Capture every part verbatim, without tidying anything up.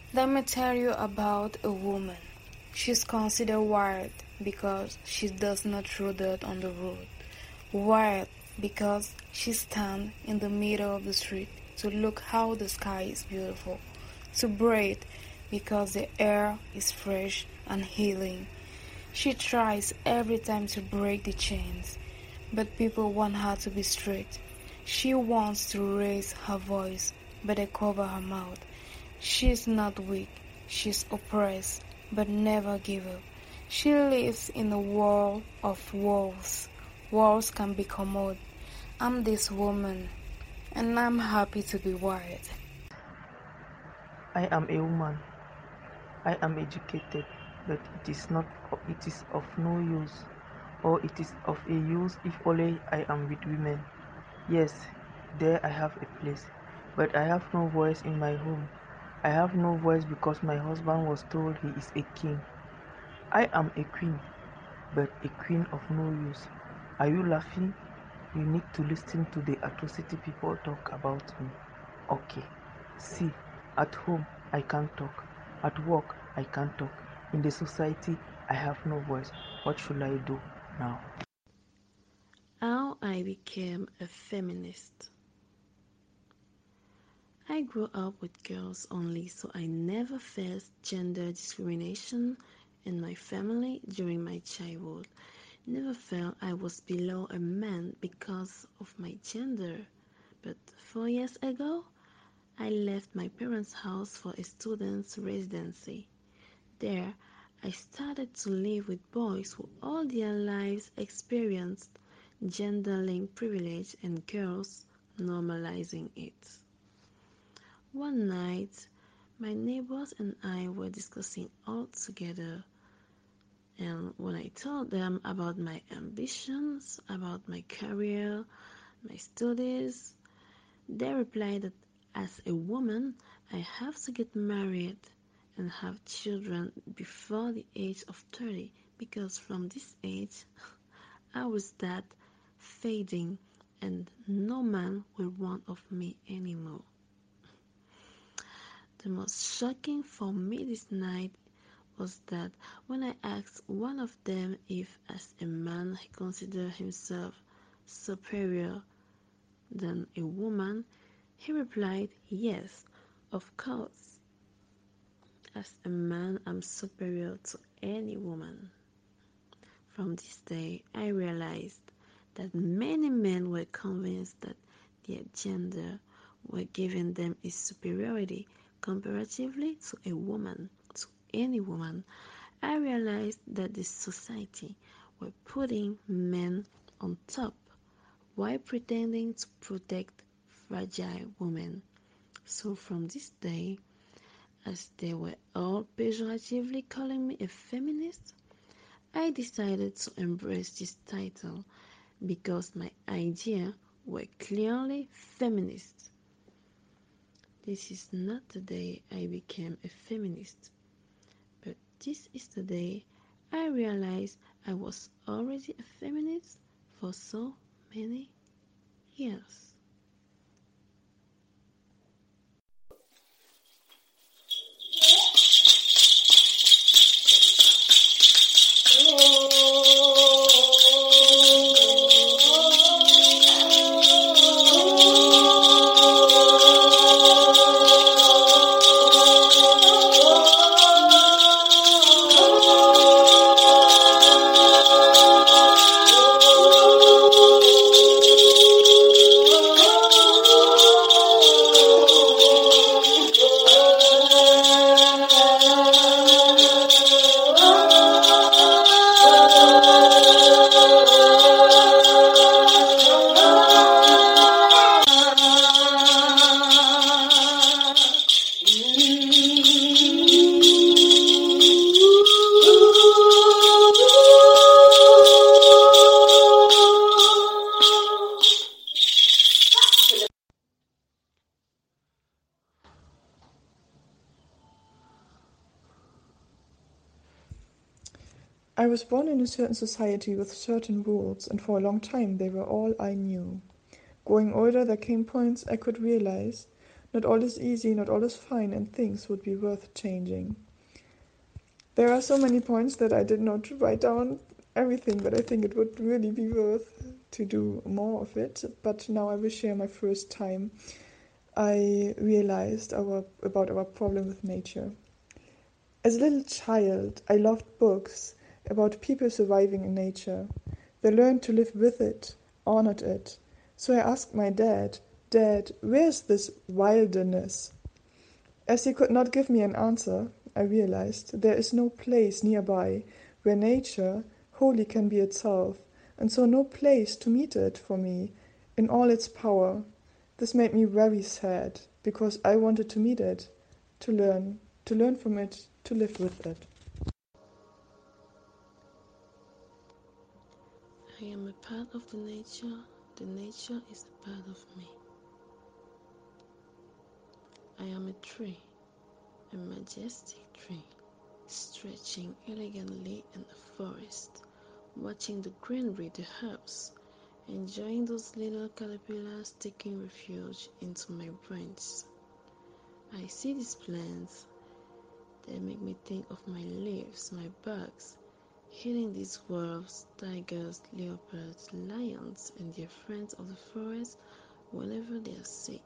Let me tell you about a woman. She's considered wild because she does not throw dirt on the road. Wild because she stands in the middle of the street to look how the sky is beautiful. To breathe because the air is fresh and healing. She tries every time to break the chains, but people want her to be straight. She wants to raise her voice, but they cover her mouth. She is not weak, she is oppressed, but never give up. She lives in a world of walls. Walls can be commode. I'm this woman, and I'm happy to be white. I am a woman. I am educated, but it is not. It is of no use, or it is of a use if only I am with women. Yes, there I have a place, but I have no voice in my home. I have no voice because my husband was told he is a king. I am a queen, but a queen of no use. Are you laughing? You need to listen to the atrocity people talk about me. Okay, see, at home I can't talk. At work I can't talk. In the society I have no voice. What should I do now? How I became a feminist. I grew up with girls only, so I never faced gender discrimination in my family during my childhood. Never felt I was below a man because of my gender. But four years ago, I left my parents' house for a student's residency. There, I started to live with boys who all their lives experienced gender-linked privilege and girls normalizing it. One night, my neighbors and I were discussing all together, and when I told them about my ambitions, about my career, my studies, they replied that as a woman, I have to get married and have children before the age of thirty because from this age, I will start fading and no man will want of me anymore. The most shocking for me this night was that when I asked one of them if, as a man, he considered himself superior than a woman, he replied, "Yes, of course. As a man, I'm superior to any woman." From this day, I realized that many men were convinced that their gender were giving them a superiority comparatively to a woman, to any woman. I realized that the society were putting men on top while pretending to protect fragile women. So from this day, as they were all pejoratively calling me a feminist, I decided to embrace this title because my ideas were clearly feminist. This is not the day I became a feminist, but this is the day I realized I was already a feminist for so many years. I was born in a certain society with certain rules, and for a long time they were all I knew. Growing older, there came points I could realize Not all is easy, not all is fine, and things would be worth changing. There are so many points that I did not write down everything, but I think it would really be worth to do more of it. But now I will share my first time I realized our about our problem with nature. As a little child, I loved books about people surviving in nature. They learned to live with it, honored it. So I asked my dad, Dad, where's this wilderness? As he could not give me an answer, I realized there is no place nearby where nature wholly can be itself, and so no place to meet it for me in all its power. This made me very sad, because I wanted to meet it, to learn, to learn from it, to live with it. I am a part of the nature, the nature is a part of me. I am a tree, a majestic tree, stretching elegantly in the forest, watching the greenery, the herbs, enjoying those little caterpillars taking refuge into my branches. I see these plants, they make me think of my leaves, my bugs, hitting these wolves, tigers, leopards, lions, and their friends of the forest whenever they are sick.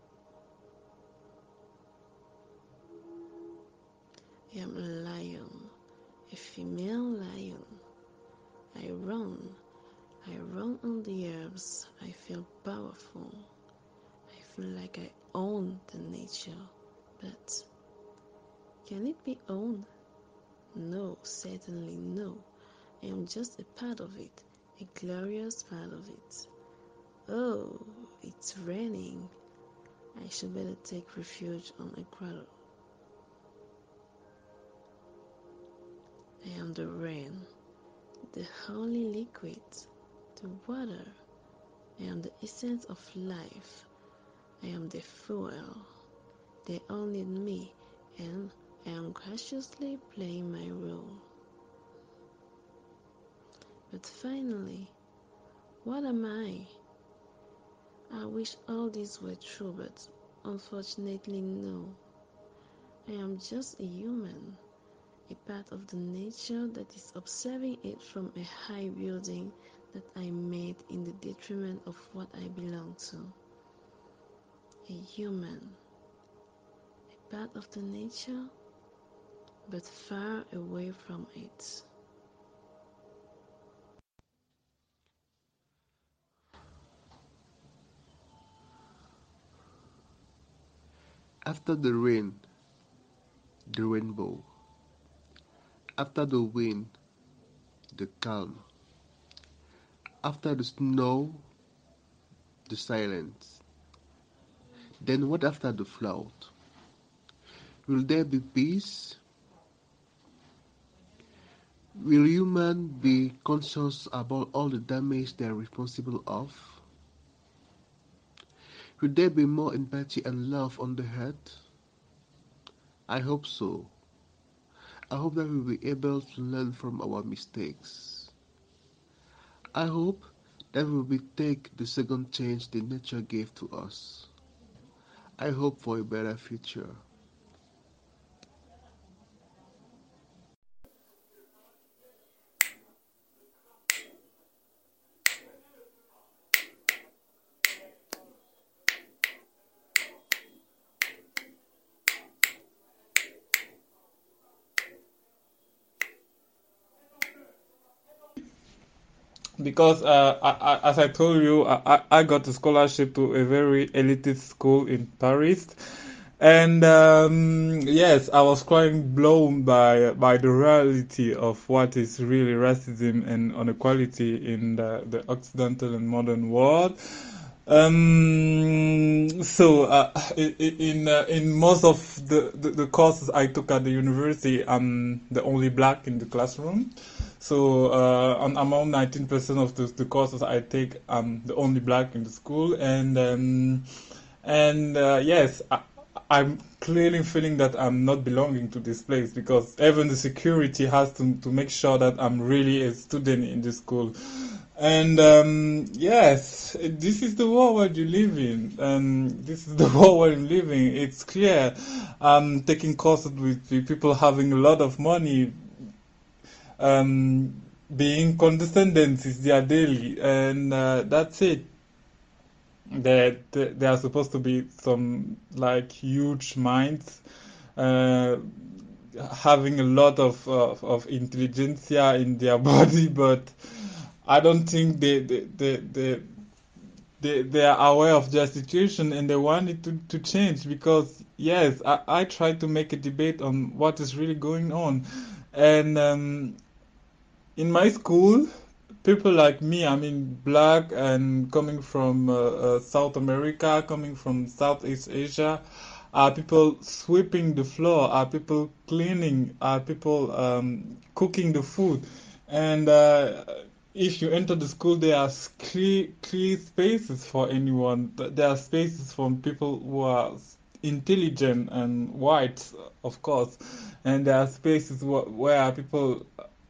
I am a lion, a female lion. I run, I run on the herbs. I feel powerful. I feel like I own the nature. But can it be owned? No, certainly no. I am just a part of it, a glorious part of it. Oh, it's raining. I should better take refuge on a grotto. I am the rain, the holy liquid, the water. I am the essence of life. I am the fuel. They all need me, and I am graciously playing my role. But finally, what am I? I wish all this were true, but unfortunately no. I am just a human, a part of the nature that is observing it from a high building that I made in the detriment of what I belong to. A human, a part of the nature, but far away from it. After the rain, the rainbow. After the wind, the calm. After the snow, the silence. Then what after the flood? Will there be peace? Will humans be conscious about all the damage they are responsible of? Will there be more empathy and love on the earth? I hope so. I hope that we will be able to learn from our mistakes. I hope that we will take the second chance the nature gave to us. I hope for a better future. Because uh, I, I, as I told you, I, I got a scholarship to a very elitist school in Paris, and um, yes, I was quite blown by by the reality of what is really racism and inequality in the, the Occidental and modern world. Um, so uh, i- i- in uh, in most of the, the, the courses I took at the university, I'm the only black in the classroom. So uh, on, among nineteen percent of the, the courses I take, I'm the only black in the school, and um, and uh, yes, I, I'm clearly feeling that I'm not belonging to this place because even the security has to to make sure that I'm really a student in this school. And um, yes, this is the world you live in, and this is the world I'm living. It's clear. I'm taking courses with the people having a lot of money. Um, being condescending is their daily, and uh, that's it. That there, there are supposed to be some like huge minds, uh, having a lot of, of of intelligentsia in their body, but I don't think they they they they, they, they are aware of their situation and they want it to, to change because yes, I, I try to make a debate on what is really going on, and um, in my school, people like me, I mean, black and coming from uh, uh, South America, coming from Southeast Asia, are people sweeping the floor, are people cleaning, are people um, cooking the food. And uh, if you enter the school, there are clear, clear spaces for anyone. Th- There are spaces for people who are intelligent and white, of course. And there are spaces wh- where people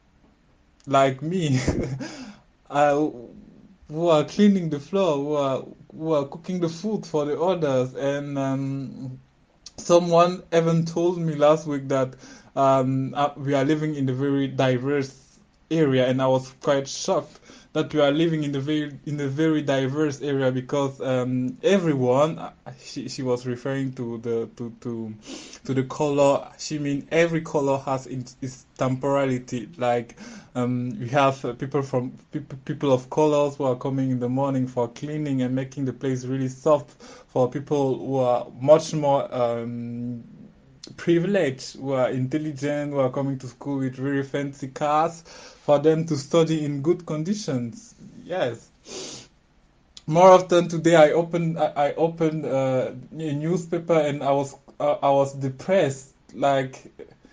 like me uh, who are cleaning the floor, who are who are cooking the food for the others, and um, someone even told me last week that um, uh, we are living in a very diverse area, and I was quite shocked that we are living in the very in a very diverse area because um, everyone uh, she she was referring to the to to to the color. She mean every color has its, its temporality. Like um, we have uh, people from people people of colors who are coming in the morning for cleaning and making the place really soft for people who are much more um, privileged, who are intelligent, who are coming to school with very fancy cars, for them to study in good conditions. Yes. More often today, I opened I, I opened uh, a newspaper and I was uh, I was depressed. Like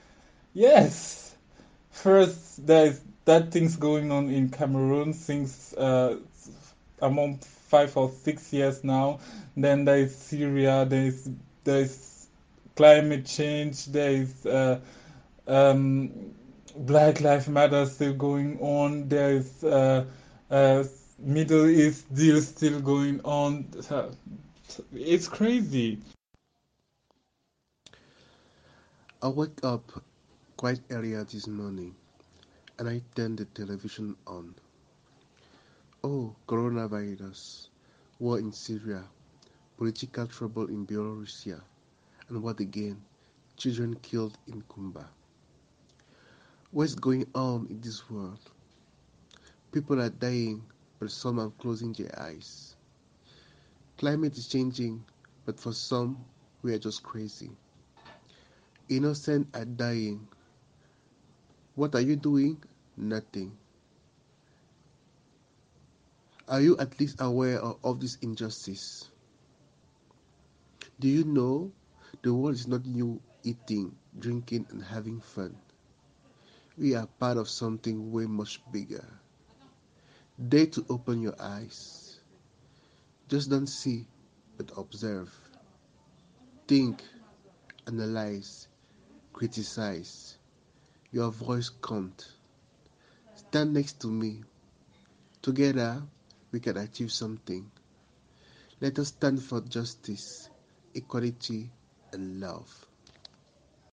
yes, first there's that things going on in Cameroon since uh, among five or six years now. Then there is Syria. There is there is climate change. There is uh, um, Black Lives Matter still going on. There is uh, uh, Middle East deal still going on. It's crazy. I woke up quite earlier this morning and I turned the television on. Oh, coronavirus, war in Syria, political trouble in Belarus, and what again? Children killed in Kumba. What's going on in this world? People are dying, but some are closing their eyes. Climate is changing, but for some, we are just crazy. Innocent are dying. What are you doing? Nothing. Are you at least aware of, of this injustice? Do you know the world is not you eating, drinking, and having fun? We are part of something way much bigger. Dare to open your eyes. Just don't see, but observe. Think, analyze, criticize. Your voice counts. Stand next to me. Together, we can achieve something. Let us stand for justice, equality, and love.